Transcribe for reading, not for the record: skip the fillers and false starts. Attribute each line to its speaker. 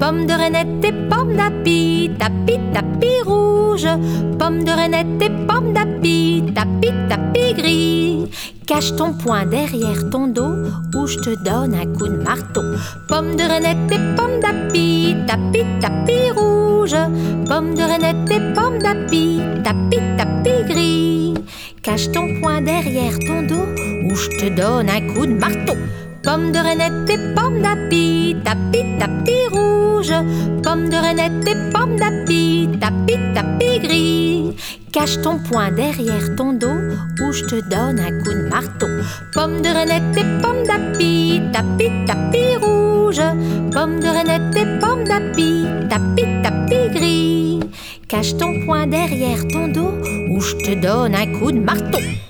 Speaker 1: Pomme de reinette et pomme d'api, tapi, tapi rouge. Pomme de reinette et pomme d'api, tapi, tapi gris. Cache ton poing derrière ton dos ou je te donne un coup de marteau. Pomme de reinette et pomme d'api, tapi, tapi rouge. Pomme de reinette et pomme d'api, tapi, tapi gris. Cache ton poing derrière ton dos ou je te donne un coup de marteau. Pomme de reinette et pomme d'api, tapi, tapi rouge. Pomme de reinette et pomme d'api, tapi, tapi gris. Cache ton poing derrière ton dos ou je te donne un coup de marteau. Pomme de reinette et pomme d'api, tapi, tapi rouge. Pomme de reinette et pomme d'api, tapi, tapi gris. Cache ton poing derrière ton dos ou je te donne un coup de marteau.